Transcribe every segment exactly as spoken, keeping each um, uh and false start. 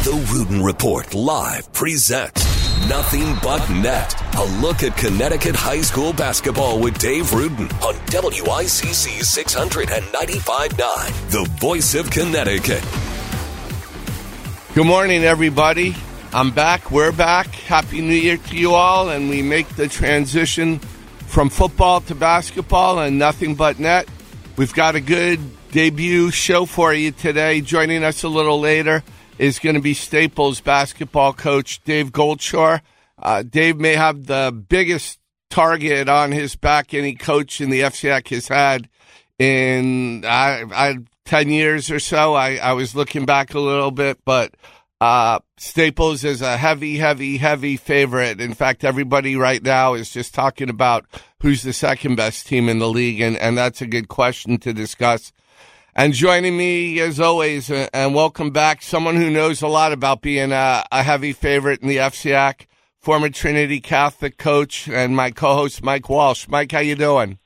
The Rudin Report Live presents Nothing But Net. A look at Connecticut high school basketball with Dave Rudin on W I C C six hundred ninety-five point nine, the voice of Connecticut. Good morning, everybody. I'm back. We're back. Happy New Year to you all. And we make the transition from football to basketball and Nothing But Net. We've got a good debut show for you today. Joining us a little later is going to be Staples basketball coach Dave Goldshore. Uh, Dave may have the biggest target on his back any coach in the F C A C has had in I, I, ten years or so. I, I was looking back a little bit, but uh, Staples is a heavy, heavy, heavy favorite. In fact, everybody right now is just talking about who's the second best team in the league, and, and that's a good question to discuss. And joining me, as always, uh, and welcome back, someone who knows a lot about being a, a heavy favorite in the F C A C, former Trinity Catholic coach, and my co-host, Mike Walsh. Mike, how you doing?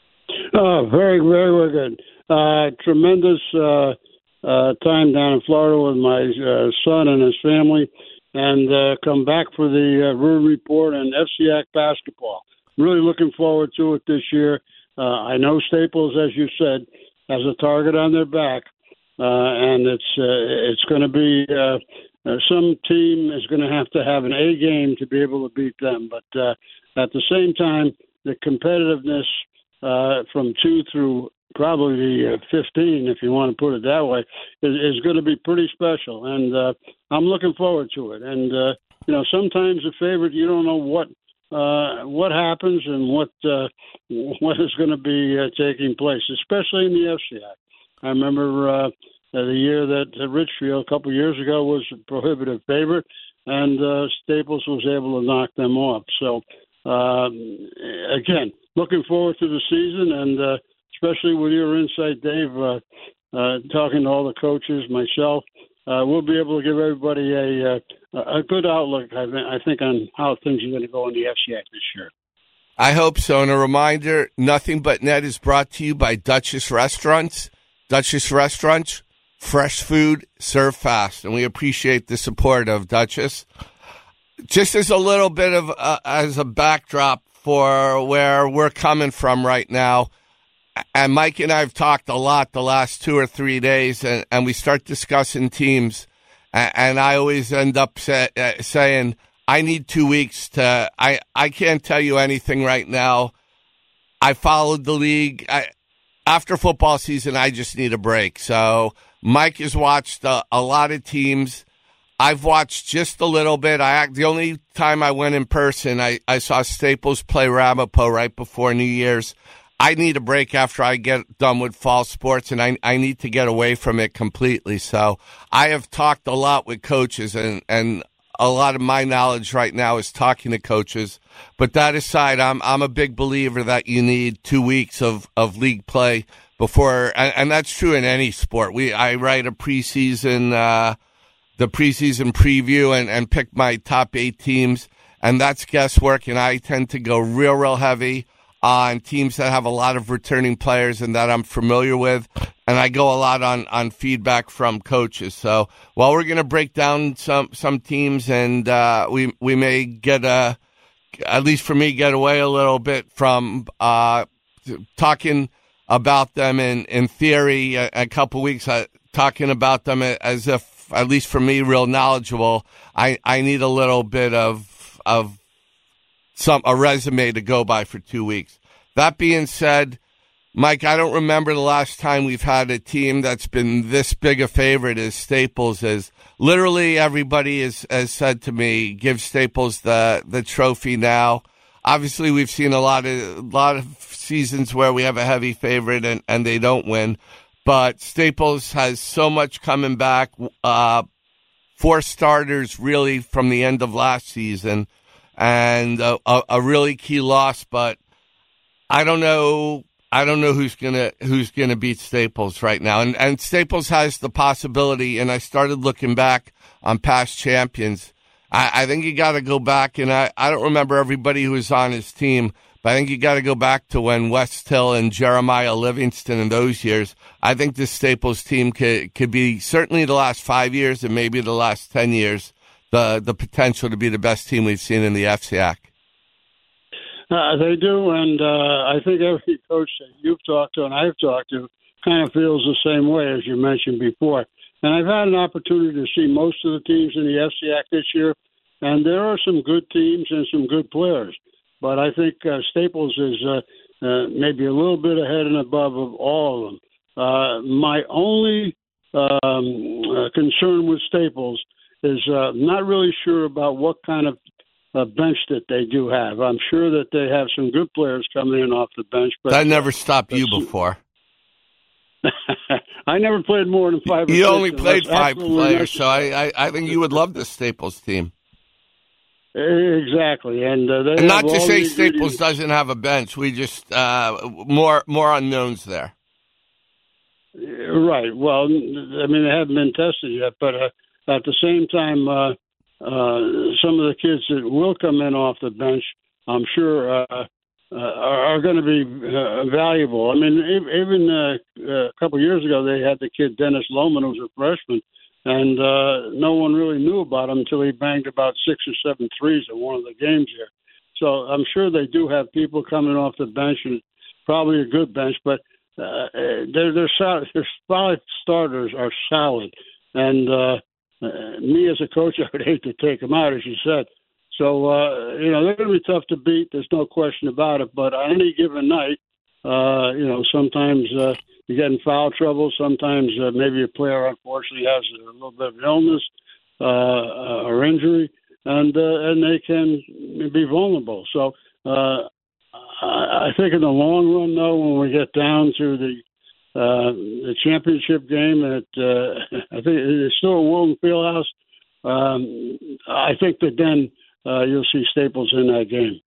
Oh, very, very, very good. Uh, tremendous uh, uh, time down in Florida with my uh, son and his family, and uh, come back for the uh, Rudin Report and F C A C basketball. Really looking forward to it this year. Uh, I know Staples, as you said, has a target on their back, uh, and it's uh, it's going to be uh, uh, some team is going to have to have an A game to be able to beat them. But uh, at the same time, the competitiveness uh, from two through probably the uh, fifteen, if you want to put it that way, is, is going to be pretty special, and uh, I'm looking forward to it. And uh, you know, sometimes a favorite, you don't know what. Uh, what happens and what uh, what is going to be uh, taking place, especially in the F C A C. I remember uh, the year that uh, Richfield a couple of years ago was a prohibitive favorite, and uh, Staples was able to knock them off. So, um, again, looking forward to the season, and uh, especially with your insight, Dave, uh, uh, talking to all the coaches, myself, uh, we'll be able to give everybody a uh, a good outlook, I, th- I think, on how things are going to go in the F C A C this year. I hope so. And a reminder, Nothing But Net is brought to you by Duchess Restaurants. Duchess Restaurants, fresh food, served fast. And we appreciate the support of Duchess. Just as a little bit of uh, as a backdrop for where we're coming from right now, and Mike and I have talked a lot the last two or three days, and, and we start discussing teams. And I always end up say, uh, saying, I need two weeks to, I, I can't tell you anything right now. I followed the league. I, after football season, I just need a break. So Mike has watched a, a lot of teams. I've watched just a little bit. I The only time I went in person, I, I saw Staples play Ramapo right before New Year's. I need a break after I get done with fall sports, and I I need to get away from it completely. So I have talked a lot with coaches, and, and a lot of my knowledge right now is talking to coaches. But that aside, I'm I'm a big believer that you need two weeks of, of league play before, and, and that's true in any sport. We I write a preseason, uh, the preseason preview, and, and pick my top eight teams, and that's guesswork, and I tend to go real, real heavy on teams that have a lot of returning players and that I'm familiar with, and I go a lot on, on feedback from coaches. So while we're going to break down some some teams, and uh, we we may get a, at least for me, get away a little bit from uh, talking about them in, in theory a, a couple weeks, uh, talking about them as if, at least for me, real knowledgeable. I, I need a little bit of of some a resume to go by for two weeks. That being said, Mike, I don't remember the last time we've had a team that's been this big a favorite as Staples is. Literally everybody is, has said to me, give Staples the, the trophy now. Obviously, we've seen a lot of a lot of seasons where we have a heavy favorite and, and they don't win. But Staples has so much coming back. Uh, four starters really from the end of last season. And a, a, a really key loss, but I don't know. I don't know who's gonna who's gonna beat Staples right now. And and Staples has the possibility. And I started looking back on past champions. I, I think you got to go back, and I, I don't remember everybody who was on his team, But I think you got to go back to when West Hill and Jeremiah Livingston in those years. I think this Staples team could could be certainly the last five years and maybe the last ten years the the potential to be the best team we've seen in the F C A C. Uh, they do, and uh, I think every coach that you've talked to and I've talked to kind of feels the same way as you mentioned before. And I've had an opportunity to see most of the teams in the F C A C this year, and there are some good teams and some good players. But I think uh, Staples is uh, uh, maybe a little bit ahead and above of all of them. Uh, my only um, uh, concern with Staples is uh, not really sure about what kind of uh, bench that they do have. I'm sure that they have some good players coming in off the bench. But that never stopped you before. I never played more than five. You or only six, played five players, necessary. so I, I, I think you would love the Staples team. Exactly, and, uh, they and not have to all say the Staples doesn't have a bench. We just uh, more more unknowns there. Right. Well, I mean, they haven't been tested yet, but uh, at the same time, uh, uh, some of the kids that will come in off the bench, I'm sure, uh, uh, are, are going to be uh, valuable. I mean, even uh, a couple of years ago, they had the kid Dennis Lohman, who was a freshman, and uh, no one really knew about him until he banged about six or seven threes in one of the games here. So I'm sure they do have people coming off the bench, and probably a good bench, but uh, their their solid, their five starters are solid. And uh, uh, me as a coach, I would hate to take them out, as you said. So, uh, you know, they're going to be tough to beat. There's no question about it. But on any given night, uh, you know, sometimes uh, you get in foul trouble. Sometimes uh, maybe a player, unfortunately, has a little bit of illness uh, or injury, and uh, and they can be vulnerable. So uh, I think in the long run, though, when we get down to the uh, the championship game, at uh, I think it's still a Wilton Fieldhouse. Um, I think that then uh, you'll see Staples in that game.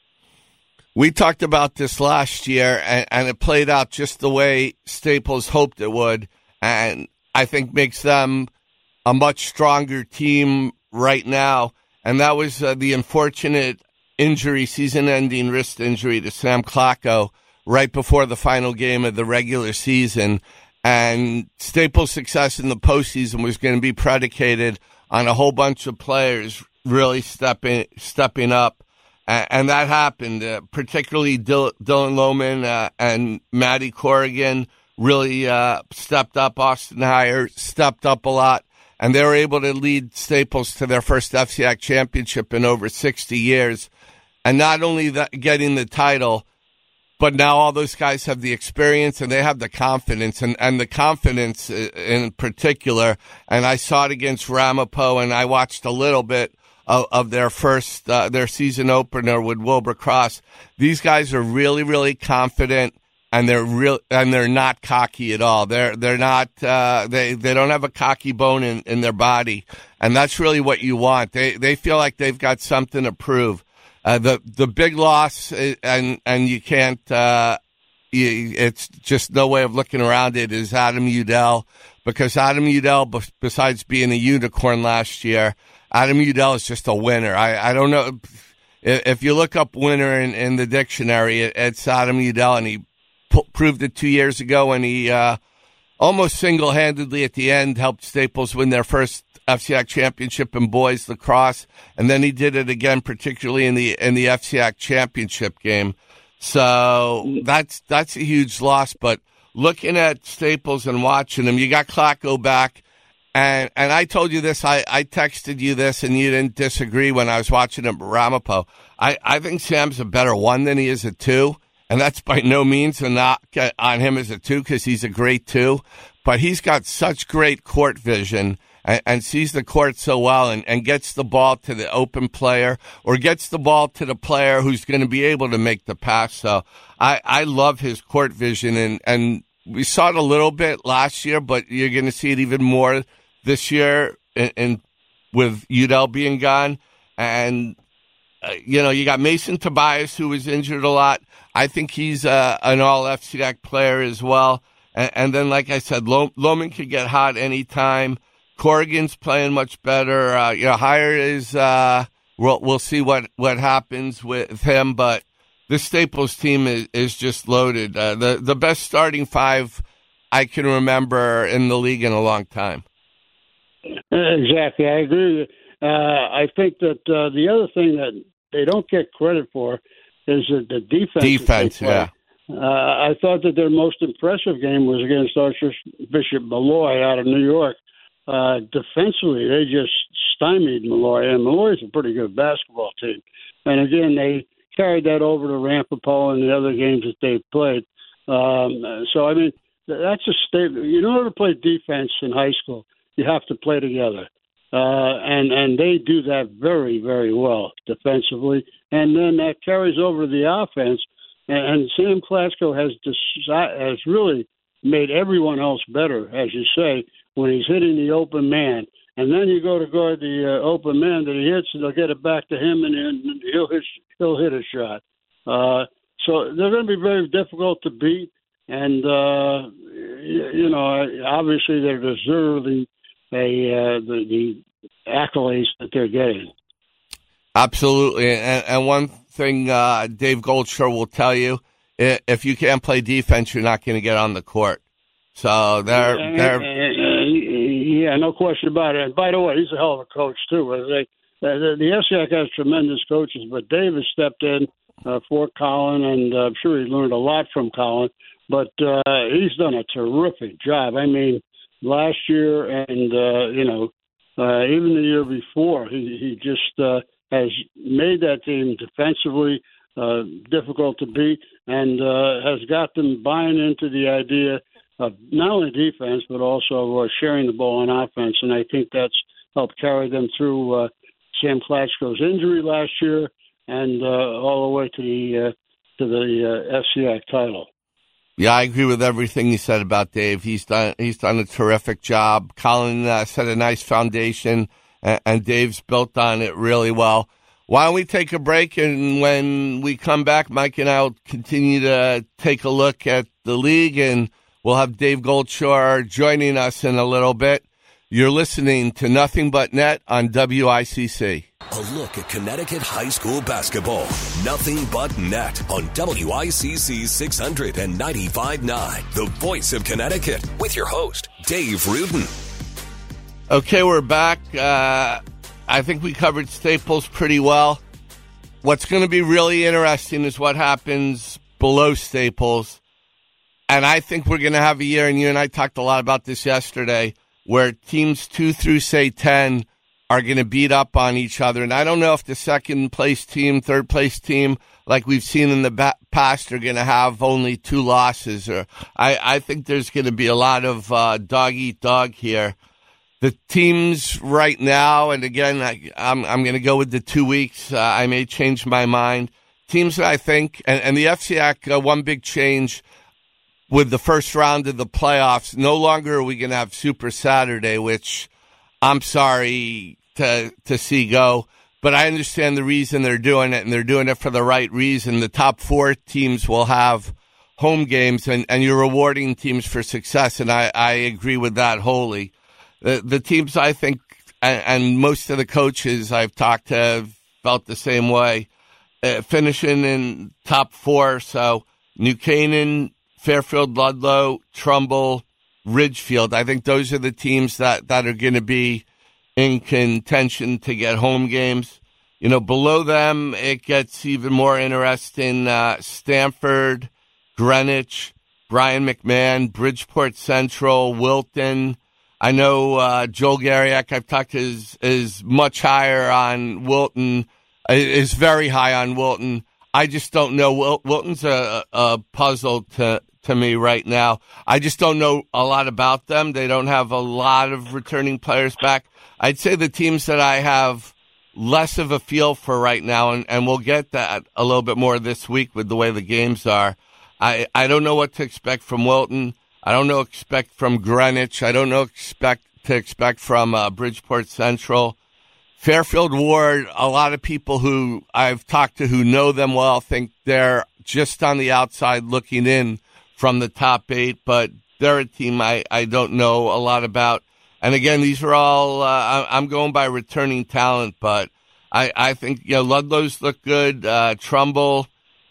We talked about this last year, and, and it played out just the way Staples hoped it would, and I think makes them a much stronger team right now. And that was uh, the unfortunate injury, season-ending wrist injury to Sam Clacko right before the final game of the regular season. And Staples' success in the postseason was going to be predicated on a whole bunch of players really stepping stepping up. And that happened, uh, particularly Dil- Dylan Lohman uh, and Matty Corrigan really uh, stepped up. Austin Heyer stepped up a lot, and they were able to lead Staples to their first F C A C championship in over sixty years. And not only that, getting the title, but now all those guys have the experience and they have the confidence, and, and the confidence in particular. And I saw it against Ramapo, and I watched a little bit Of, of their first, uh, their season opener with Wilbur Cross. These guys are really, really confident, and they're real, and they're not cocky at all. They're, they're not, uh, they, they don't have a cocky bone in, in their body. And that's really what you want. They, they feel like they've got something to prove. Uh, the, the big loss, and, and you can't, uh, you, it's just no way of looking around it, is Adam Udell, because Adam Udell, besides being a unicorn last year, Adam Udell is just a winner. I, I don't know. If you look up winner in, in the dictionary, it, it's Adam Udell, and he p- proved it two years ago, and he uh, almost single-handedly at the end helped Staples win their first F C A C championship in boys lacrosse, and then he did it again, particularly in the in the F C A C championship game. So that's that's a huge loss. But looking at Staples and watching him, you got Clacko back. And and I told you this, I, I texted you this, and you didn't disagree when I was watching him at Ramapo. I, I think Sam's a better one than he is a two, and that's by no means a knock on him as a two, because he's a great two. But he's got such great court vision and, and sees the court so well, and, and gets the ball to the open player, or gets the ball to the player who's going to be able to make the pass. So I, I love his court vision, and, and we saw it a little bit last year, but you're going to see it even more this year, and, and with Udell being gone. And, uh, you know, you got Mason Tobias, who was injured a lot. I think he's uh, an all-F C A C player as well. And, and then, like I said, Lohman could get hot anytime. Corrigan's playing much better. Uh, you know, Heyer is, uh, we'll, we'll see what, what happens with him. But this Staples team is, is just loaded. Uh, the the best starting five I can remember in the league in a long time. Exactly, I agree with you. Uh, I think that uh, the other thing that they don't get credit for is that the defense. Defense, yeah. Uh, I thought that their most impressive game was against Archbishop Malloy out of New York. Uh, defensively, they just stymied Malloy, and Malloy's a pretty good basketball team. And again, they carried that over to Ramapo and the other games that they've played. Um, so, I mean, that's a statement. In order to play defense in high school, you have to play together. Uh, and, and they do that very, very well defensively. And then that carries over to the offense. And, and Sam Klatsko has deci- has really made everyone else better, as you say, when he's hitting the open man. And then you go to guard the uh, open man that he hits, and they'll get it back to him, and, and he'll hit, he'll hit a shot. Uh, so they're going to be very difficult to beat. And, uh, you, you know, obviously they're deserving a, uh, the, the accolades that they're getting. Absolutely. And, and one thing uh, Dave Goldshire will tell you, if you can't play defense, you're not going to get on the court. So they're... And, they're and, and, yeah, no question about it. And by the way, he's a hell of a coach, too. They, the, the S C A C has tremendous coaches, but Dave has stepped in uh, for Colin, and uh, I'm sure he learned a lot from Colin. But uh, he's done a terrific job. I mean, last year and, uh, you know, uh, even the year before, he, he just uh, has made that team defensively uh, difficult to beat and uh, has got them buying into the idea of not only defense but also uh, sharing the ball on offense. And I think that's helped carry them through uh, Sam Klatsko's injury last year and uh, all the way to the, uh, to the uh, S C A C title. Yeah, I agree with everything you said about Dave. He's done he's done a terrific job. Colin uh, set a nice foundation, and, and Dave's built on it really well. Why don't we take a break, and when we come back, Mike and I will continue to take a look at the league, and we'll have Dave Goldshire joining us in a little bit. You're listening to Nothing But Net on W I C C. A look at Connecticut high school basketball. Nothing But Net on W I C C six hundred ninety-five point nine. The voice of Connecticut with your host, Dave Rudin. Okay, we're back. Uh, I think we covered Staples pretty well. What's going to be really interesting is what happens below Staples. And I think we're going to have a year, and you and I talked a lot about this yesterday, where teams two through, say, ten are going to beat up on each other. And I don't know if the second-place team, third-place team, like we've seen in the ba- past, are going to have only two losses. Or I, I think there's going to be a lot of uh, dog-eat-dog here. The teams right now, and again, I, I'm, I'm going to go with the two weeks. Uh, I may change my mind. Teams that I think, and, and the F C A C, uh, one big change with the first round of the playoffs, no longer are we going to have Super Saturday, which I'm sorry to to see go, but I understand the reason they're doing it, and they're doing it for the right reason. The top four teams will have home games, and, and you're rewarding teams for success, and I, I agree with that wholly. The, the teams, I think, and, and most of the coaches I've talked to have felt the same way, uh, finishing in top four. So New Canaan, Fairfield, Ludlow, Trumbull, Ridgefield. I think those are the teams that, that are going to be in contention to get home games. You know, below them, it gets even more interesting. Uh, Stanford, Greenwich, Brian McMahon, Bridgeport Central, Wilton. I know uh, Joel Garriak, I've talked to, is, is much higher on Wilton, is very high on Wilton. I just don't know. Wil- Wilton's a, a puzzle to to me right now. I just don't know a lot about them. They don't have a lot of returning players back. I'd say the teams that I have less of a feel for right now, and, and we'll get that a little bit more this week with the way the games are. I, I don't know what to expect from Wilton. I don't know expect from Greenwich. I don't know expect to expect from uh, Bridgeport Central. Fairfield Ward, a lot of people who I've talked to who know them well think they're just on the outside looking in from the top eight, but they're a team I, I don't know a lot about. And again, these are all, uh, I'm going by returning talent, but I, I think, you know, Ludlow's look good. Uh, Trumbull,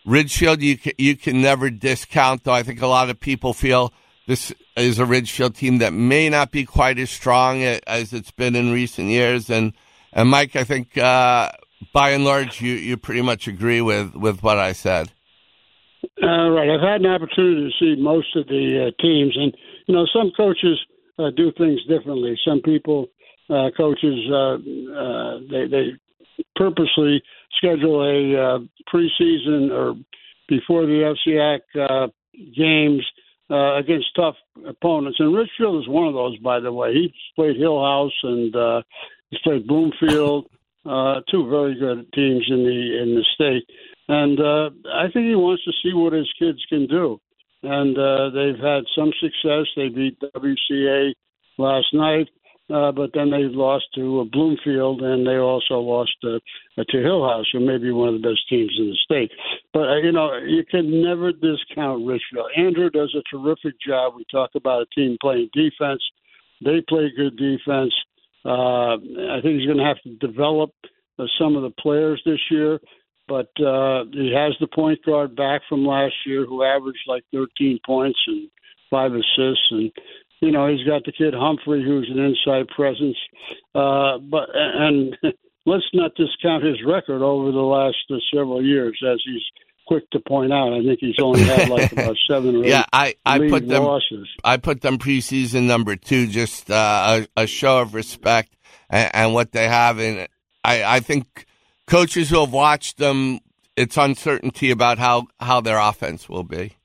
Ridgefield, you can, you can never discount, though. I think a lot of people feel this is a Ridgefield team that may not be quite as strong as it's been in recent years. And, and Mike, I think uh, by and large, you, you pretty much agree with, with what I said. Uh, right. I've had an opportunity to see most of the uh, teams. And, you know, some coaches uh, do things differently. Some people, uh, coaches, uh, uh, they, they purposely schedule a uh, preseason or before the F C A C uh, games uh, against tough opponents. And Richfield is one of those, by the way. He's played Hill House and uh, he's played Bloomfield, uh, two very good teams in the in the state. And uh, I think he wants to see what his kids can do. And uh, they've had some success. They beat W C A last night. Uh, but then they lost to uh, Bloomfield, and they also lost uh, to Hill House, who may be one of the best teams in the state. But, uh, you know, you can never discount Richfield. Andrew does a terrific job. We talk about a team playing defense. They play good defense. Uh, I think he's going to have to develop uh, some of the players this year. But uh, he has the point guard back from last year who averaged like thirteen points and five assists, and you know, he's got the kid Humphrey, who's an inside presence. Uh, but and let's not discount his record over the last uh, several years, as he's quick to point out. I think he's only had like about seven or yeah, eight I, I league put them, losses. I put them preseason number two, just uh, a, a show of respect and, and what they have. And I, I think coaches who have watched them, it's uncertainty about how, how their offense will be.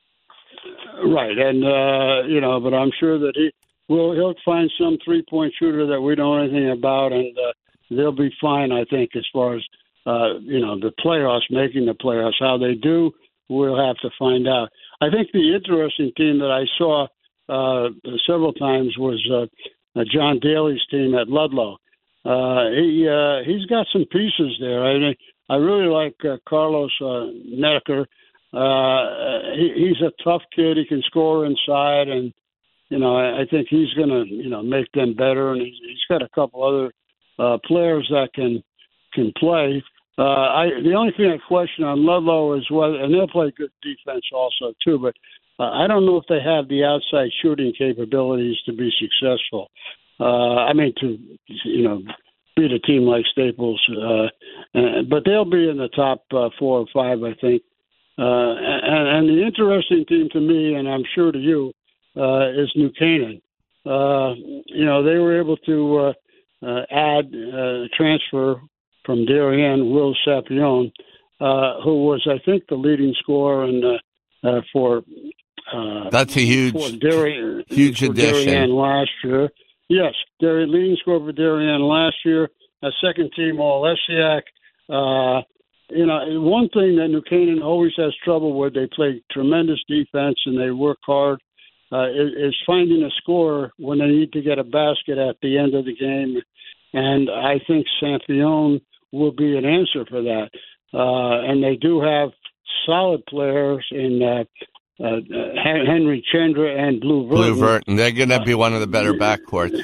Right, and uh, you know, but I'm sure that he will. He'll find some three-point shooter that we don't know anything about, and uh, they'll be fine. I think as far as uh, you know, the playoffs, making the playoffs, how they do, we'll have to find out. I think the interesting team that I saw uh, several times was uh, John Daly's team at Ludlow. Uh, he uh, he's got some pieces there. I mean, I really like uh, Carlos uh, Nedeker. Uh, he, he's a tough kid. He can score inside, and you know I, I think he's going to you know make them better. And he's, he's got a couple other uh, players that can can play. Uh, I the only thing I question on Ludlow is whether, and they'll play good defense also too. But uh, I don't know if they have the outside shooting capabilities to be successful. Uh, I mean to you know beat a team like Staples, uh, and, but they'll be in the top uh, four or five, I think. Uh, and, and the interesting team to me, and I'm sure to you, uh, is New Canaan. Uh, you know, they were able to uh, uh, add a uh, transfer from Darien, Will Sapione, uh, who was, I think, the leading scorer in, uh, uh, for uh, that's a huge, for Darien, huge for addition. Darien last year. Yes, Darien, leading scorer for Darien last year. A second team All S C A C. Uh, You know, one thing that New Canaan always has trouble with, they play tremendous defense and they work hard, uh, is, is finding a scorer when they need to get a basket at the end of the game. And I think Sampione will be an answer for that. Uh, and they do have solid players in uh, uh, Henry Chandra and Blue Verton. Blue Verton. They're going to be one of the better backcourts.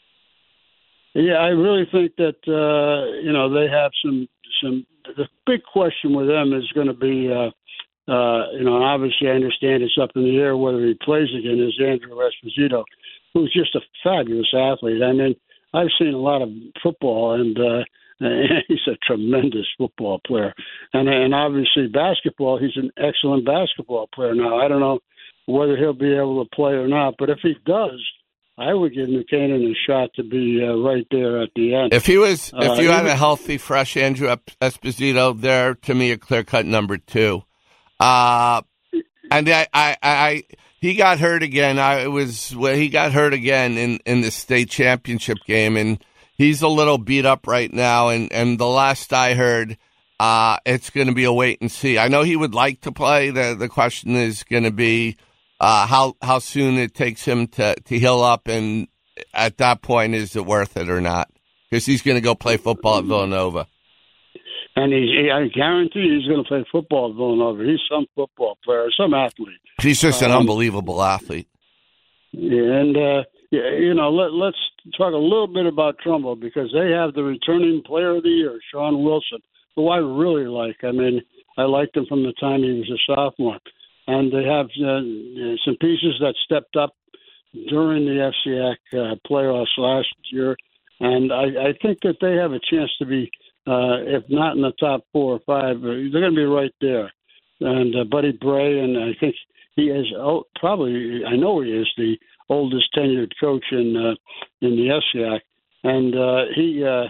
Yeah, I really think that, uh, you know, they have some some. The big question with them is going to be, uh, uh, you know, obviously I understand it's up in the air whether he plays again, is Andrew Esposito, who's just a fabulous athlete. I mean, I've seen a lot of football, and uh, he's a tremendous football player. And, and obviously basketball, he's an excellent basketball player now. I don't know whether he'll be able to play or not, but if he does, I would give New Canaan a shot to be uh, right there at the end. If he was, if you uh, had a healthy, fresh Andrew Esposito, there to me a clear cut number two. Uh, and I, I, I, he got hurt again. I it was well, he got hurt again in, in the state championship game, and he's a little beat up right now. And, and the last I heard, uh, it's going to be a wait and see. I know he would like to play. The the question is going to be. Uh, how how soon it takes him to, to heal up, and at that point, is it worth it or not? Because he's going to go play football at Villanova. And he's, I guarantee he's going to play football at Villanova. He's some football player, some athlete. He's just an um, unbelievable athlete. Yeah, and, uh, yeah, you know, let, let's talk a little bit about Trumbull, because they have the returning player of the year, Sean Wilson, who I really like. I mean, I liked him from the time he was a sophomore. And they have uh, some pieces that stepped up during the F C A C uh, playoffs last year. And I, I think that they have a chance to be, uh, if not in the top four or five, they're going to be right there. And uh, Buddy Bray, and I think he is oh, probably, I know he is the oldest tenured coach in uh, in the F C A C. And uh, he, uh,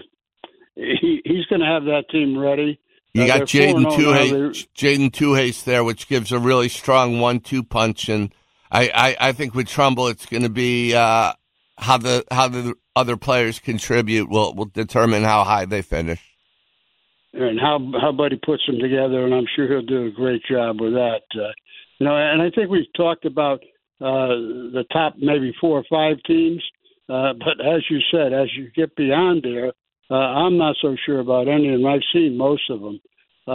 he he's going to have that team ready. You uh, got Jaden Tuhase, Jaden Tuhase there, which gives a really strong one two punch. And I, I, I think with Trumbull, it's going to be uh, how the how the other players contribute will will determine how high they finish. And how how Buddy puts them together, and I'm sure he'll do a great job with that. Uh, you know, and I think we've talked about uh, the top maybe four or five teams, uh, but as you said, as you get beyond there, uh, I'm not so sure about any of them. I've seen most of them.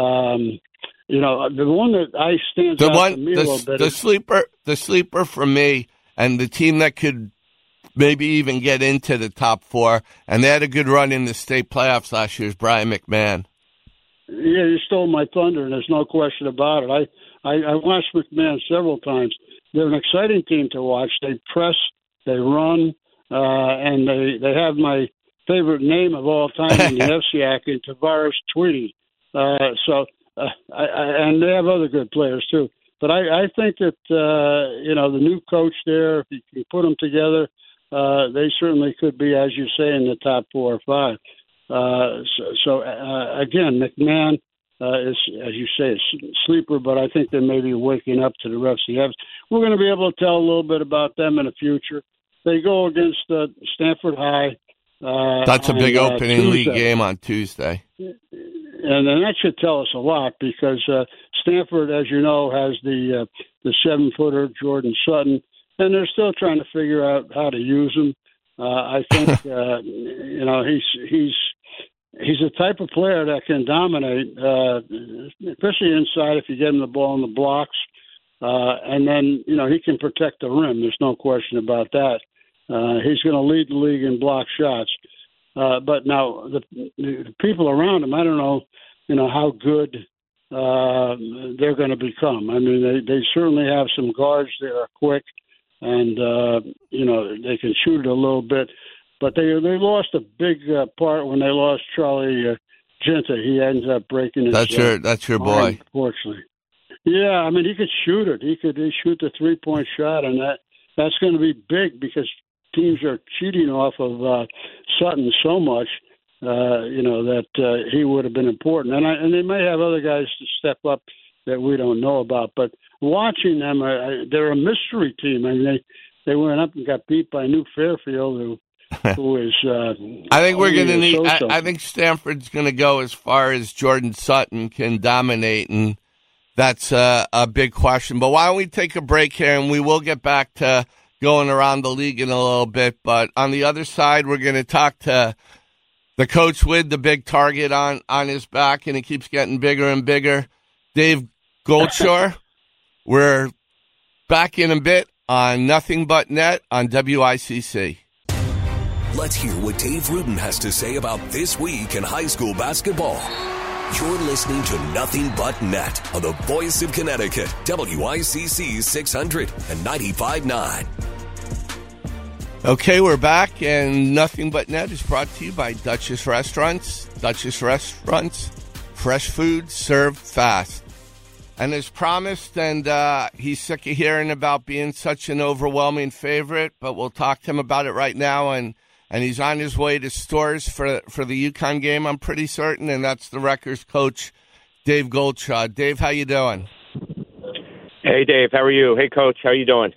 Um, you know, the one that I stands the out one, to me the, a little bit. The is, sleeper, the sleeper for me, and the team that could maybe even get into the top four, and they had a good run in the state playoffs last year, is Brian McMahon. Yeah, you stole my thunder, and there's no question about it. I, I, I watched McMahon several times. They're an exciting team to watch. They press, they run, uh, and they, they have my favorite name of all time in the F C A C, Tavares Tweedy. Uh, so, uh, I, I, and they have other good players too. But I, I think that uh, you know the new coach there, if you can put them together, uh, they certainly could be, as you say, in the top four or five. Uh, so, so uh, again, McMahon uh, is, as you say, a sleeper, but I think they may be waking up to the F C Fs. We're going to be able to tell a little bit about them in the future. They go against uh, Stanford High. Uh, That's a big on, opening uh, league game on Tuesday. And then that should tell us a lot because uh, Stanford, as you know, has the uh, the seven-footer Jordan Sutton, and they're still trying to figure out how to use him. Uh, I think uh, you know he's he's he's the type of player that can dominate, uh, especially inside if you get him the ball in the blocks, uh, and then you know he can protect the rim. There's no question about that. Uh, he's going to lead the league in block shots. Uh, but now the, the people around him, I don't know, you know, how good uh, they're going to become. I mean, they, they certainly have some guards that are quick, and uh, you know they can shoot it a little bit. But they they lost a big uh, part when they lost Charlie uh, Ginta. He ends up breaking his. That's your uh, that's your arm, boy. Unfortunately, yeah. I mean, he could shoot it. He could he shoot the three point shot, and that that's going to be big because teams are cheating off of uh, Sutton so much, uh, you know, that uh, he would have been important. And, I, and they may have other guys to step up that we don't know about. But watching them, uh, they're a mystery team. I mean, they, they went up and got beat by New Fairfield, who who is. Uh, I think we're going to need. I, so-so. I think Stanford's going to go as far as Jordan Sutton can dominate, and that's uh, a big question. But why don't we take a break here, and we will get back to going around the league in a little bit. But on the other side, we're going to talk to the coach with the big target on, on his back, and it keeps getting bigger and bigger, Dave Goldshore. We're back in a bit on Nothing But Net on W I C C. Let's hear what Dave Rudin has to say about this week in high school basketball. You're listening to Nothing But Net on the voice of Connecticut, W I C C six hundred ninety-five point nine. Okay, we're back, and Nothing But Net is brought to you by Duchess Restaurants. Duchess Restaurants, fresh food served fast. And as promised, and uh, he's sick of hearing about being such an overwhelming favorite, but we'll talk to him about it right now, and And he's on his way to Stores for for the UConn game, I'm pretty certain, and that's the Rutgers coach, Dave Goldshaw. Dave, how you doing? Hey, Dave. How are you? Hey, Coach. How are you doing?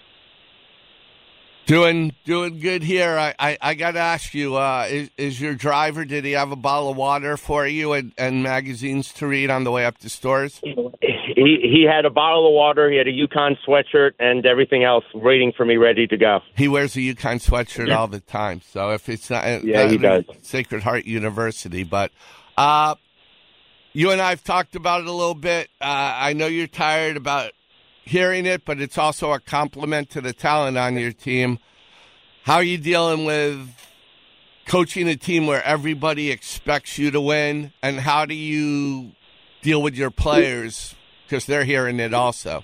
Doing doing good here. I, I, I got to ask you, uh, is, is your driver, did he have a bottle of water for you and, and magazines to read on the way up to Stores? He he had a bottle of water, he had a UConn sweatshirt, and everything else waiting for me ready to go. He wears a UConn sweatshirt all the time. So if it's not, yeah, he does. Sacred Heart University. But uh, you and I have talked about it a little bit. Uh, I know you're tired about hearing it, but it's also a compliment to the talent on your team. How are you dealing with coaching a team where everybody expects you to win, and how do you deal with your players because they're hearing it also.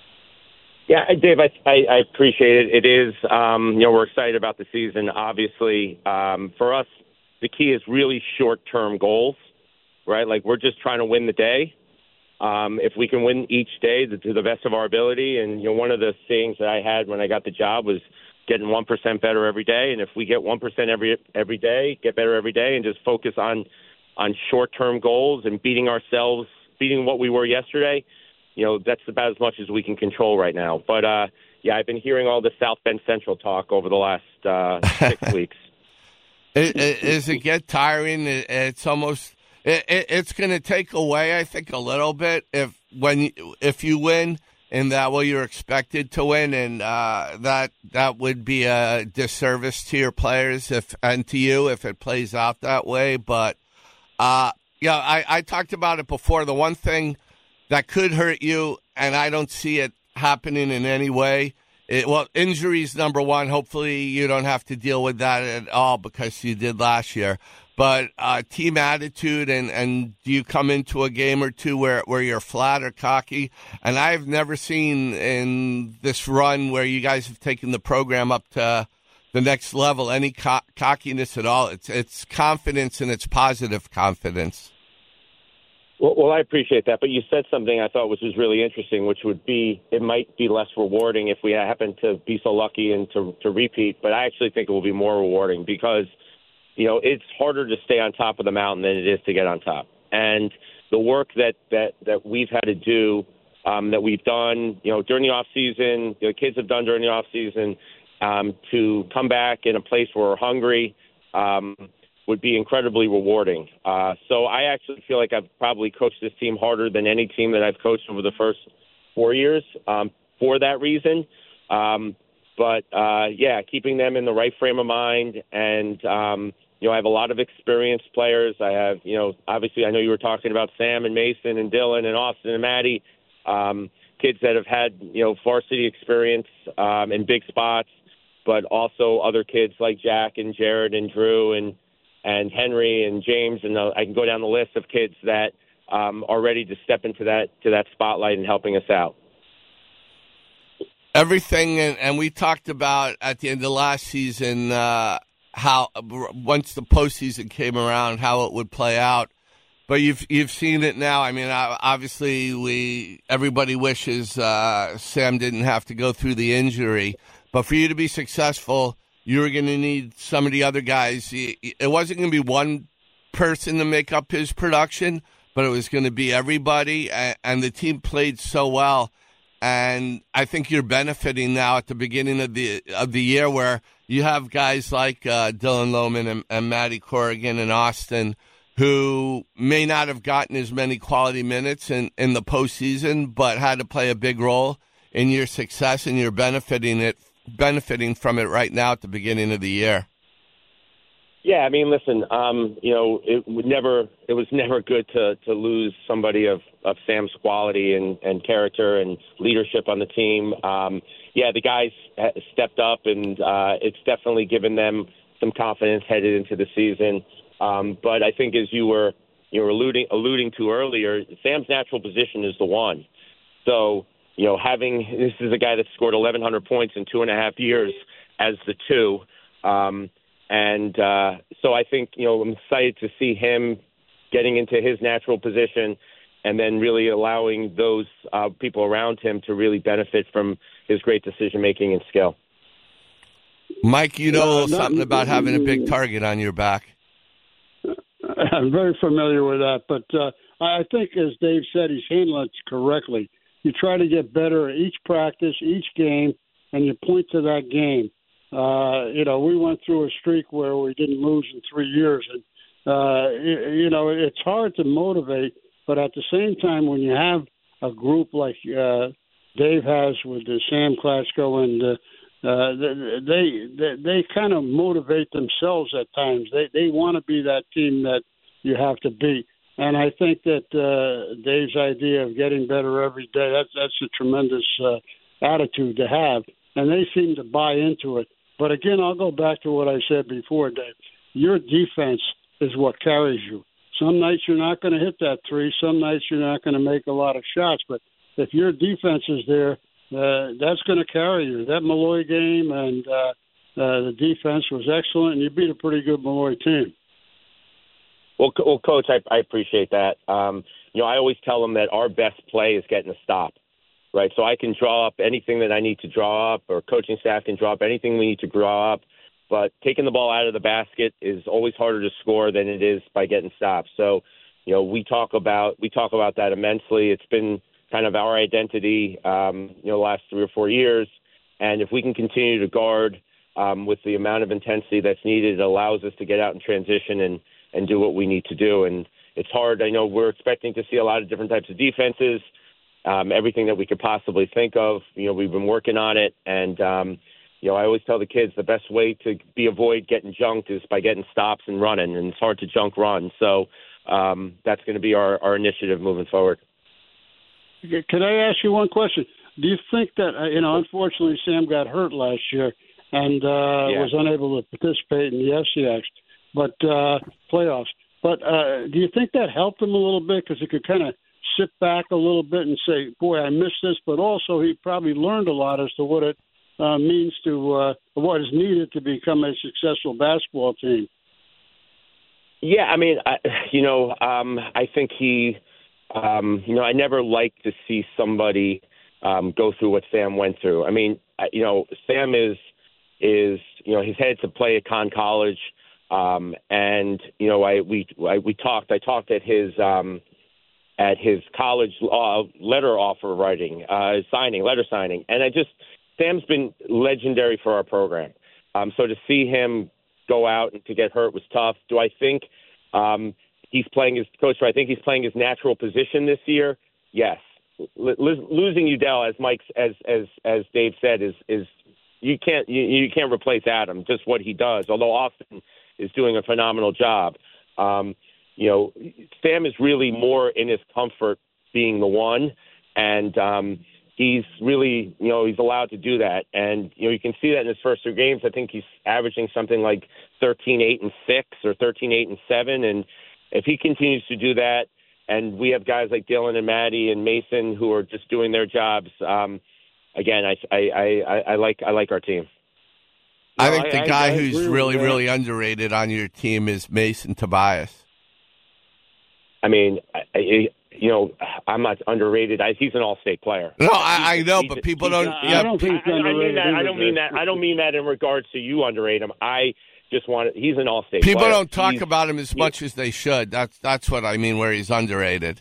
Yeah, Dave, I, I, I appreciate it. It is, um, you know, we're excited about the season. Obviously, um, for us, the key is really short-term goals, right? Like we're just trying to win the day. Um, if we can win each day to, to the best of our ability, and you know, one of the things that I had when I got the job was getting one percent better every day. And if we get one percent every every day, get better every day, and just focus on on short-term goals and beating ourselves, beating what we were yesterday. You know, that's about as much as we can control right now. But, uh, yeah, I've been hearing all the South Bend Central talk over the last uh, six weeks. It, it, does it get tiring? It, it's almost it, it, it's going to take away, I think, a little bit if when you, if you win in that way you're expected to win, and uh, that that would be a disservice to your players if and to you if it plays out that way. But uh, yeah, I, I talked about it before. The one thing that could hurt you, and I don't see it happening in any way. It, well, injuries, number one. Hopefully you don't have to deal with that at all because you did last year. But uh, team attitude, and, and do you come into a game or two where, where you're flat or cocky? And I've never seen in this run where you guys have taken the program up to the next level any co- cockiness at all. It's, it's confidence, and it's positive confidence. Well, well, I appreciate that, but you said something I thought was, was really interesting, which would be it might be less rewarding if we happen to be so lucky and to, to repeat, but I actually think it will be more rewarding because, you know, it's harder to stay on top of the mountain than it is to get on top. And the work that, that, that we've had to do, um, that we've done, you know, during the off season, the kids have done during the off season, um, to come back in a place where we're hungry, um, would be incredibly rewarding. Uh, so I actually feel like I've probably coached this team harder than any team that I've coached over the first four years um, for that reason. Um, but, uh, yeah, keeping them in the right frame of mind. And, um, you know, I have a lot of experienced players. I have, you know, obviously I know you were talking about Sam and Mason and Dylan and Austin and Maddie, um, kids that have had, you know, varsity experience um, in big spots, but also other kids like Jack and Jared and Drew and, and Henry and James, and uh, I can go down the list of kids that um, are ready to step into that to that spotlight and helping us out. Everything, and, and we talked about at the end of last season uh, how once the postseason came around, how it would play out. But you've you've seen it now. I mean, obviously, we everybody wishes uh, Sam didn't have to go through the injury, but for you to be successful, you were going to need some of the other guys. It wasn't going to be one person to make up his production, but it was going to be everybody, and the team played so well. And I think you're benefiting now at the beginning of the of the year where you have guys like uh, Dylan Lohman and, and Matty Corrigan and Austin who may not have gotten as many quality minutes in, in the postseason, but had to play a big role in your success, and you're benefiting it benefiting from it right now at the beginning of the year. Yeah, I mean, listen, um, you know, it would never, it was never good to, to lose somebody of, of Sam's quality and, and character and leadership on the team. Um, yeah, the guys stepped up, and uh, it's definitely given them some confidence headed into the season. Um, but I think, as you were you were alluding alluding to earlier, Sam's natural position is the one. So, you know, having this is a guy that scored eleven hundred points in two and a half years as the two. Um, and uh, so I think, you know, I'm excited to see him getting into his natural position and then really allowing those uh, people around him to really benefit from his great decision-making and skill. Mike, you know No, not, something about having a big target on your back. I'm very familiar with that, but uh, I think, as Dave said, he's handling it correctly. You try to get better each practice, each game, and you point to that game. Uh, you know, we went through a streak where we didn't lose in three years. And, uh, you, you know, it's hard to motivate, but at the same time, when you have a group like uh, Dave has with uh, Sam Klasko and uh, uh, they, they they kind of motivate themselves at times. They they want to be that team that you have to beat. And I think that uh, Dave's idea of getting better every day, that's, that's a tremendous uh, attitude to have. And they seem to buy into it. But again, I'll go back to what I said before, Dave. Your defense is what carries you. Some nights you're not going to hit that three. Some nights you're not going to make a lot of shots. But if your defense is there, uh, that's going to carry you. That Malloy game and uh, uh, the defense was excellent, and you beat a pretty good Malloy team. Well, well, Coach, I, I appreciate that. Um, you know, I always tell them that our best play is getting a stop, right? So I can draw up anything that I need to draw up, or coaching staff can draw up anything we need to draw up. But taking the ball out of the basket is always harder to score than it is by getting stops. So, you know, we talk about we talk about that immensely. It's been kind of our identity, um, you know, the last three or four years. And if we can continue to guard um, with the amount of intensity that's needed, it allows us to get out in transition and, and do what we need to do. And it's hard. I know we're expecting to see a lot of different types of defenses, um, everything that we could possibly think of. You know, we've been working on it. And, um, you know, I always tell the kids the best way to be avoid getting junked is by getting stops and running. And it's hard to junk run. So um, that's going to be our, our initiative moving forward. Can I ask you one question? Do you think that, uh, you know, unfortunately Sam got hurt last year and uh, yeah. was unable to participate in the F C X but uh, playoffs. But uh, do you think that helped him a little bit because he could kind of sit back a little bit and say, boy, I missed this, but also he probably learned a lot as to what it uh, means to uh, what is needed to become a successful basketball team? Yeah, I mean, I, you know, um, I think he – Um, you know, I never like to see somebody um, go through what Sam went through. I mean, you know, Sam is, is you know, he's headed to play at Conn College. Um, and, you know, I we I, we talked, I talked at his um, at his college uh, letter offer writing, uh, signing, letter signing. And I just, Sam's been legendary for our program. Um, so to see him go out and to get hurt was tough. Do I think um, – he's playing his coach. I think he's playing his natural position this year. Yes, L- losing Udell, as Mike, as as as Dave said, is is you can't you, you can't replace Adam. Just what he does. Although Austin is doing a phenomenal job. Um, you know, Sam is really more in his comfort being the one, and um, he's really you know he's allowed to do that. And you know you can see that in his first three games. I think he's averaging something like thirteen, eight, and six, or thirteen, eight, and seven, and if he continues to do that, and we have guys like Dylan and Maddie and Mason who are just doing their jobs, um, again, I, I, I, I like I like our team. I think the I, guy I, I who's really, really underrated on your team is Mason Tobias. I mean, I, I, you know, I'm not underrated. I, he's an all-state player. No, I, I know, but people don't. I Yeah, don't think he's I, I mean underrated that. I either, don't mean that. I don't mean that in regards to you underrate him. I just want to, he's an all-state people player. don't talk he's, about him as much as they should. That's that's what I mean. Where he's underrated.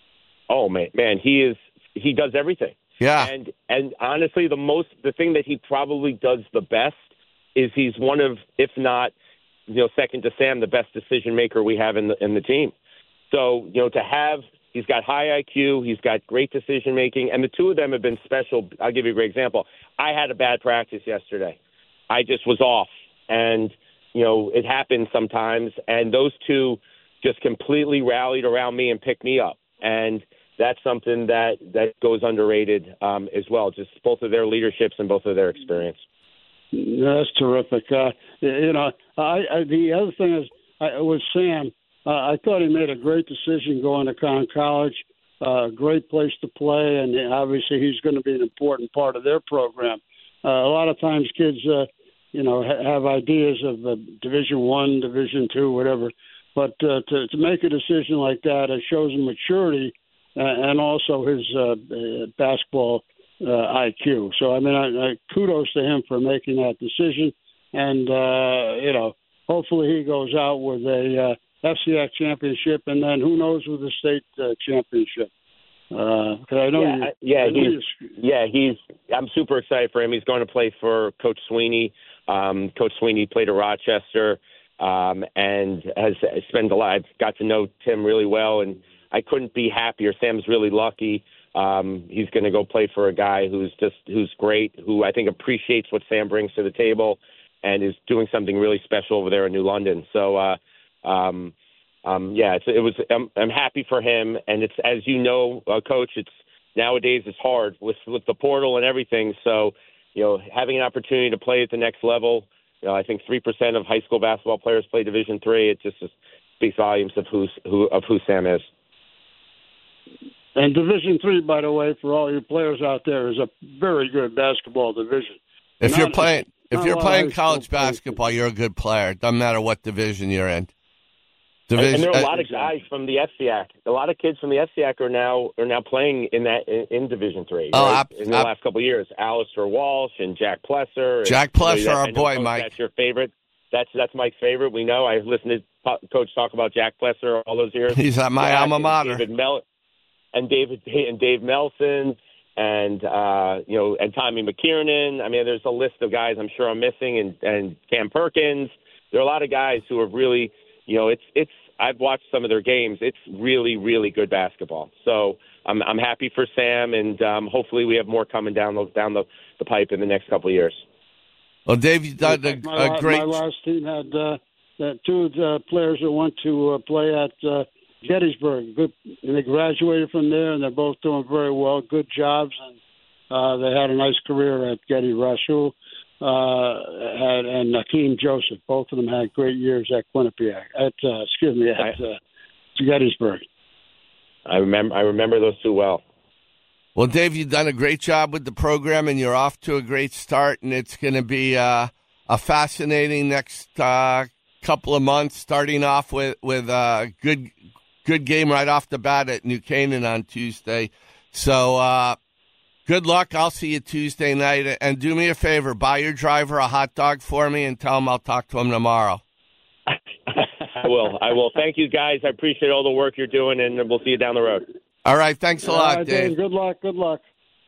Oh man, man, he is. He does everything. Yeah, and and honestly, the most the thing that he probably does the best is he's one of, if not, you know, second to Sam, the best decision maker we have in the in the team. So you know, to have he's got high I Q, he's got great decision making, and the two of them have been special. I'll give you a great example. I had a bad practice yesterday. I just was off, and you know, it happens sometimes, and those two just completely rallied around me and picked me up. And that's something that, that goes underrated um, as well, just both of their leaderships and both of their experience. That's terrific. Uh, you know, I, I, the other thing is, I, with Sam, uh, I thought he made a great decision going to Conn College, uh, great place to play, and obviously he's going to be an important part of their program. Uh, a lot of times kids uh, – you know, ha- have ideas of uh, Division One, Division Two, whatever. But uh, to, to make a decision like that, it shows him maturity uh, and also his uh, uh, basketball uh, I Q. So, I mean, I, I, kudos to him for making that decision. And, uh, you know, hopefully he goes out with a uh, F C X championship, and then who knows with a state uh, championship. Uh, cause I know yeah, you, yeah, I know he's, you, yeah, he's. I'm super excited for him. He's going to play for Coach Sweeney. Um, Coach Sweeney played at Rochester um, and has spent a lot. I've got to know Tim really well, and I couldn't be happier. Sam's really lucky. Um, he's going to go play for a guy who's just who's great, who I think appreciates what Sam brings to the table, and is doing something really special over there in New London. So. Uh, um, Um, yeah, it's, it was. I'm, I'm happy for him, and it's as you know, uh, Coach. It's nowadays it's hard with with the portal and everything. So, you know, having an opportunity to play at the next level. You know, I think three percent of high school basketball players play Division three. It just is, speaks volumes of who who of who Sam is. And Division Three, by the way, for all you players out there, is a very good basketball division. If Not, you're playing, if you're playing college players. basketball, you're a good player. It doesn't matter what division you're in. Division, and there are a uh, lot of guys from the F C A C. A lot of kids from the F C A C are now are now playing in that in, in Division Three. Oh, right? ab- in the ab- last couple of years, Alistair Walsh and Jack Plesser. Jack and, Plesser, you know, our I know, boy, Coach, Mike. That's your favorite. That's that's Mike's favorite. We know. I've listened to Coach talk about Jack Plesser all those years. He's at my Jack alma and mater. David Mel- and David and Dave Melson and uh, you know and Tommy McKiernan. I mean, there's a list of guys I'm sure I'm missing, and and Cam Perkins. There are a lot of guys who have really, you know, it's it's. I've watched some of their games. It's really, really good basketball. So I'm I'm happy for Sam, and um, hopefully we have more coming down the down the, the pipe in the next couple of years. Well, Dave, you've done a, my, a great. My last team had uh, that two of the players that went to uh, play at uh, Gettysburg. Good, and they graduated from there, and they're both doing very well. Good jobs, and uh, they had a nice career at Getty Russell. Uh, had, and Akeem Joseph. Both of them had great years at Quinnipiac. At uh, excuse me, at uh, Gettysburg. I remember. I remember those two well. Well, Dave, you've done a great job with the program, and you're off to a great start. And it's going to be uh, a fascinating next uh, couple of months. Starting off with with a good good game right off the bat at New Canaan on Tuesday. So. Uh, Good luck. I'll see you Tuesday night. And do me a favor, buy your driver a hot dog for me and tell him I'll talk to him tomorrow. I will. I will. Thank you, guys. I appreciate all the work you're doing, and we'll see you down the road. All right. Thanks a lot, right, Dave. Dave. Good luck. Good luck.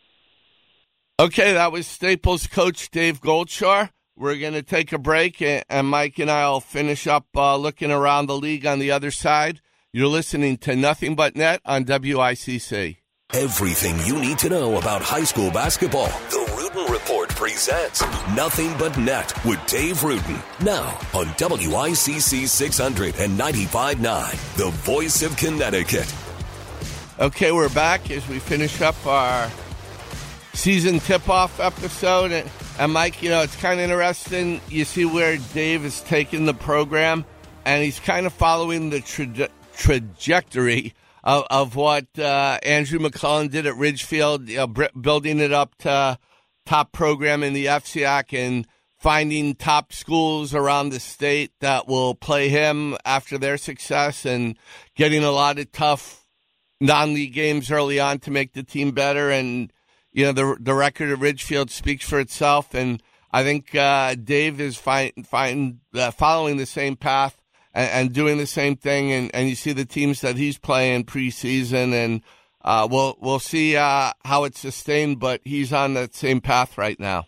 Okay, that was Staples coach Dave Goldshore. We're going to take a break, and Mike and I will finish up uh, looking around the league on the other side. You're listening to Nothing But Net on W I C C. Everything you need to know about high school basketball. The Rudin Report presents Nothing But Net with Dave Rudin. Now on W I C C six hundred ninety-five point nine, the voice of Connecticut. Okay, we're back as we finish up our season tip-off episode. And, and Mike, you know, it's kind of interesting. You see where Dave is taking the program, and he's kind of following the traje- trajectory Of, of what uh, Andrew McClellan did at Ridgefield, you know, b- building it up to top program in the F C A C and finding top schools around the state that will play him after their success and getting a lot of tough non-league games early on to make the team better. And, you know, the the record at Ridgefield speaks for itself. And I think uh, Dave is find, find, uh, following the same path. And, and doing the same thing, and, and you see the teams that he's playing preseason, and uh, we'll we'll see uh, how it's sustained. But he's on that same path right now.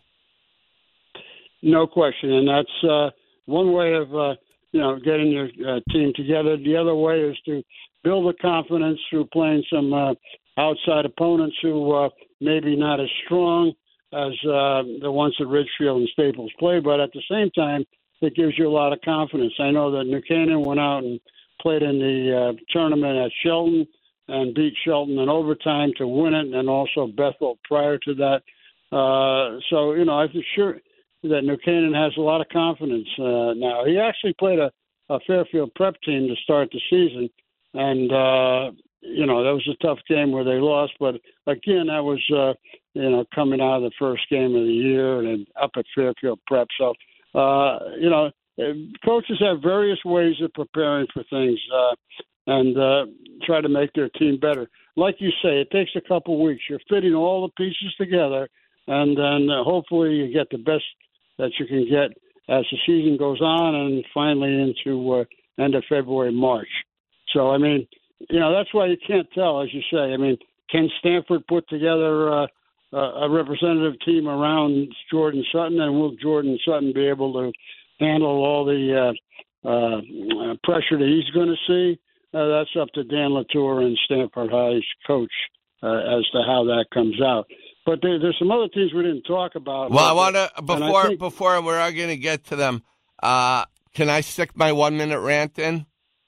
No question, and that's uh, one way of uh, you know getting your uh, team together. The other way is to build the confidence through playing some uh, outside opponents who uh, maybe not as strong as uh, the ones that Ridgefield and Staples play, but at the same time, it gives you a lot of confidence. I know that New Canaan went out and played in the uh, tournament at Shelton and beat Shelton in overtime to win it, and also Bethel prior to that. Uh, so, you know, I'm sure that New Canaan has a lot of confidence uh, now. He actually played a, a Fairfield prep team to start the season, and, uh, you know, that was a tough game where they lost. But, again, that was, uh, you know, coming out of the first game of the year and up at Fairfield prep. So, Uh, you know, coaches have various ways of preparing for things uh, and uh, try to make their team better. Like you say, it takes a couple weeks. You're fitting all the pieces together, and then uh, hopefully you get the best that you can get as the season goes on and finally into uh, end of February, March. So, I mean, you know, that's why you can't tell, as you say. I mean, can Stanford put together uh, a representative team around Jordan Sutton, and will Jordan Sutton be able to handle all the uh, uh, pressure that he's going to see? Uh, that's up to Dan Latour and Stanford High's coach uh, as to how that comes out. But there, there's some other teams we didn't talk about. Well, I want to before think, before we're going to get to them. Uh, can I stick my one minute rant in?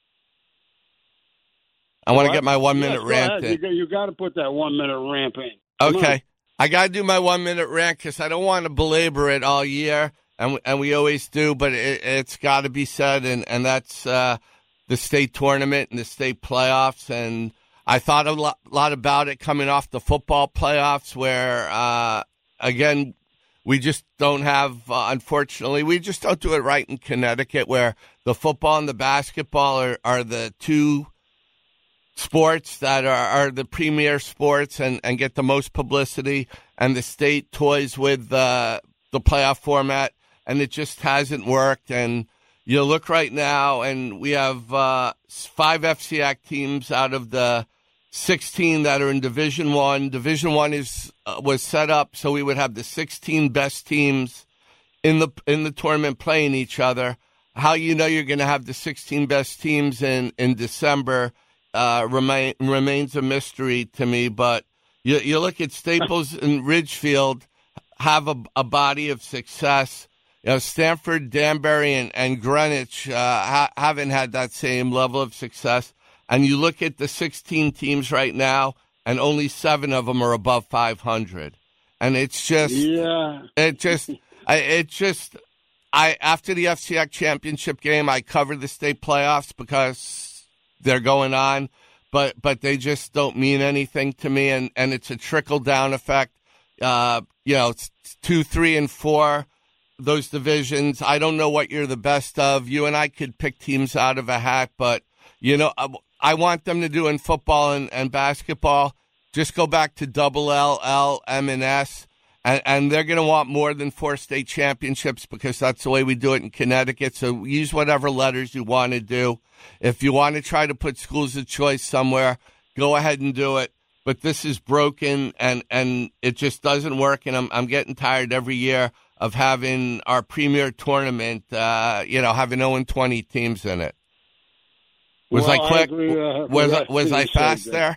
I want to get my one minute yes, rant in. You, you got to put that one minute rant in. Come Okay. on. I got to do my one-minute rant because I don't want to belabor it all year, and and we always do, but it, it's got to be said, and, and that's uh, the state tournament and the state playoffs, and I thought a lot, lot about it coming off the football playoffs where, uh, again, we just don't have, uh, unfortunately, we just don't do it right in Connecticut, where the football and the basketball are, are the two sports that are, are the premier sports and, and get the most publicity, and the state toys with uh, the playoff format, and it just hasn't worked. And you look right now, and we have uh, five F C A C teams out of the sixteen that are in Division One. Division One is uh, was set up so we would have the sixteen best teams in the in the tournament playing each other. How you know you're going to have the sixteen best teams in in December uh, remain remains a mystery to me. But you you look at Staples and Ridgefield have a, a body of success. You know, Stanford, Danbury, and, and Greenwich uh, ha- haven't had that same level of success. And you look at the sixteen teams right now, and only seven of them are above five hundred. And it's just, yeah, it just, I, it just, I after the F C A C championship game, I covered the state playoffs because they're going on, but but they just don't mean anything to me, and, and it's a trickle down effect. Uh, you know, it's two, three, and four. Those divisions, I don't know what you're the best of. You and I could pick teams out of a hat, but you know, I, I want them to do in football and, and basketball. Just go back to double L, L, M, and S, and, and they're going to want more than four state championships because that's the way we do it in Connecticut. So use whatever letters you want to do. If you want to try to put schools of choice somewhere, go ahead and do it. But this is broken, and, and it just doesn't work, and I'm I'm getting tired every year of having our premier tournament, uh, you know, having oh and twenty teams in it. Was well, I quick? I agree, uh, was I, was I fast there?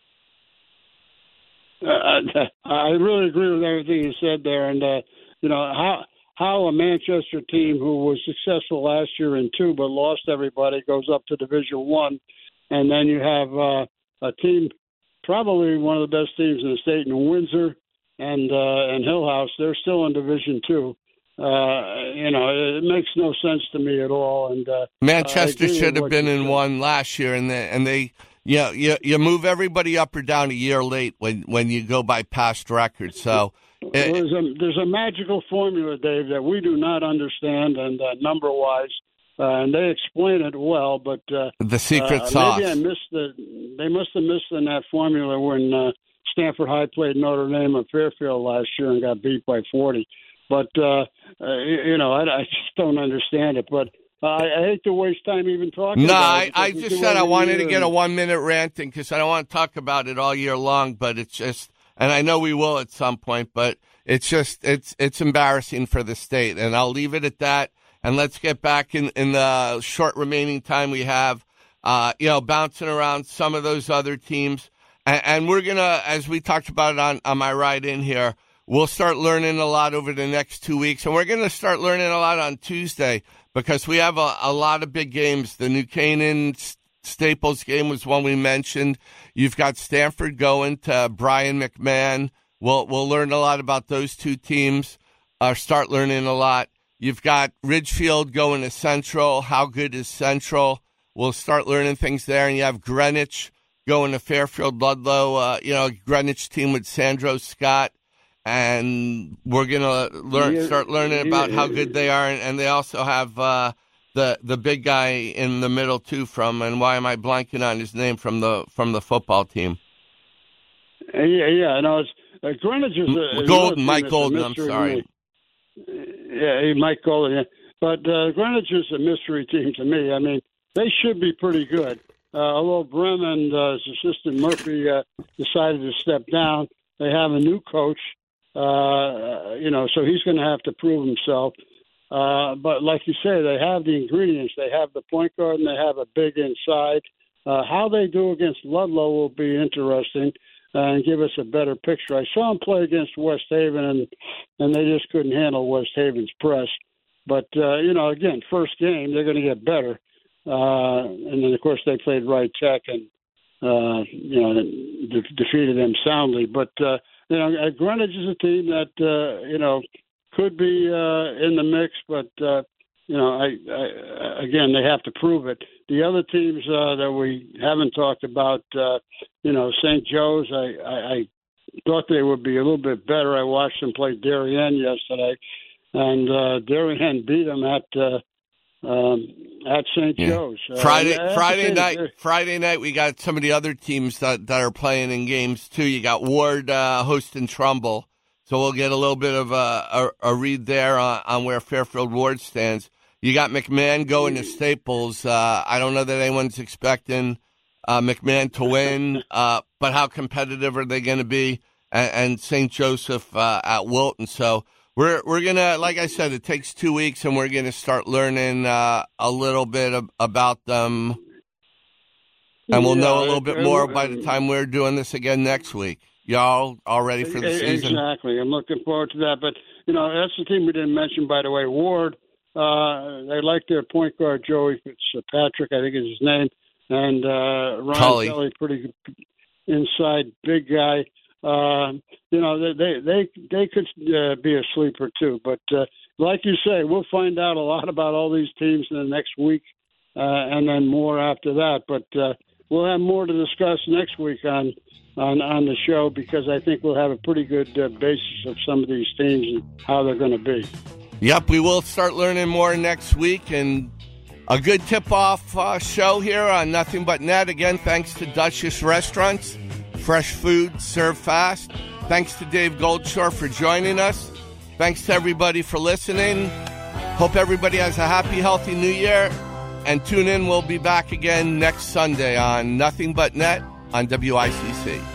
Uh, I really agree with everything you said there. And, uh, you know, how how a Manchester team who was successful last year in two but lost everybody goes up to Division One, and then you have uh, a team, probably one of the best teams in the state, in Windsor and uh, and Hill House. They're still in Division Two. Uh, you know, it makes no sense to me at all. And uh, Manchester should have been in said. one last year, and they, and they, yeah, you, you move everybody up or down a year late when, when you go by past records. So it, there's a there's a magical formula, Dave, that we do not understand, and uh, number wise, uh, and they explain it well. But uh, the secret uh, sauce. Maybe I missed the. They must have missed in that formula when uh, Stanford High played Notre Dame at Fairfield last year and got beat by forty. But, uh, uh, you know, I, I just don't understand it. But uh, I, I hate to waste time even talking no, about it. No, I, I just said I wanted to get a one-minute ranting because I don't want to talk about it all year long. But it's just, and I know we will at some point, but it's just, it's it's embarrassing for the state. And I'll leave it at that. And let's get back in, in the short remaining time we have, uh, you know, bouncing around some of those other teams. And, and we're going to, as we talked about it on, on my ride in here, we'll start learning a lot over the next two weeks, and we're going to start learning a lot on Tuesday because we have a, a lot of big games. The New Canaan Staples game was one we mentioned. You've got Stanford going to Brian McMahon. We'll we'll learn a lot about those two teams. Uh, start learning a lot. You've got Ridgefield going to Central. How good is Central? We'll start learning things there. And you have Greenwich going to Fairfield Ludlow. Uh, you know, Greenwich team with Sandro Scott. And we're gonna learn, yeah, start learning about yeah, how good they are, and, and they also have uh, the the big guy in the middle too. From and why am I blanking on his name from the from the football team? Yeah, yeah, no, it's uh, Greenwich is a, Golden, Mike Golden. I'm sorry. Yeah, Mike Golden. Yeah. But uh, Greenwich is a mystery team to me. I mean, they should be pretty good. Uh, although Brem and uh, his assistant Murphy uh, decided to step down, they have a new coach. Uh, you know, so he's going to have to prove himself. Uh, but like you say, they have the ingredients. They have the point guard and they have a big inside. Uh, how they do against Ludlow will be interesting uh, and give us a better picture. I saw them play against West Haven, and, and they just couldn't handle West Haven's press. But, uh, you know, again, first game, they're going to get better. Uh, and then, of course, they played Wright Tech and, uh, you know, de- defeated them soundly. But, uh, You know, Greenwich is a team that, uh, you know, could be uh, in the mix, but uh, you know, I, I again, they have to prove it. The other teams uh, that we haven't talked about, uh, you know, Saint Joe's, I, I, I thought they would be a little bit better. I watched them play Darien yesterday, and uh, Darien beat them at uh, um, at Saint Yeah. Joe's. Uh, Friday yeah, Friday night they're- Friday night we got some of the other teams that, that are playing in games too. You got Ward uh, hosting Trumbull, so we'll get a little bit of a, a, a read there on, on where Fairfield Ward stands. You got McMahon going to Staples. Uh, I don't know that anyone's expecting uh, McMahon to win, uh, but how competitive are they going to be? And, and Saint Joseph uh, at Wilton. So we're we're gonna, like I said, it takes two weeks, and we're gonna start learning uh, a little bit of, about them, and we'll Yeah, know a little bit it- more it- by the time we're doing this again next week. Y'all all ready for the season? Exactly. I'm looking forward to that. But, you know, that's the team we didn't mention, by the way. Ward, uh, they like their point guard, Joey Fitzpatrick, I think is his name, and uh, Ron Tully. Kelly, pretty good inside, big guy. Uh, you know, they they they, they could uh, be a sleeper, too. But uh, like you say, we'll find out a lot about all these teams in the next week uh, and then more after that. But uh, we'll have more to discuss next week on on, on the show, because I think we'll have a pretty good uh, basis of some of these teams and how they're going to be. Yep, we will start learning more next week, and a good tip-off uh, show here on Nothing But Net. Again, thanks to Duchess Restaurants, fresh food served fast. Thanks to Dave Goldshore for joining us. Thanks to everybody for listening. Hope everybody has a happy, healthy New Year, and tune in. We'll be back again next Sunday on Nothing But Net on W I C C.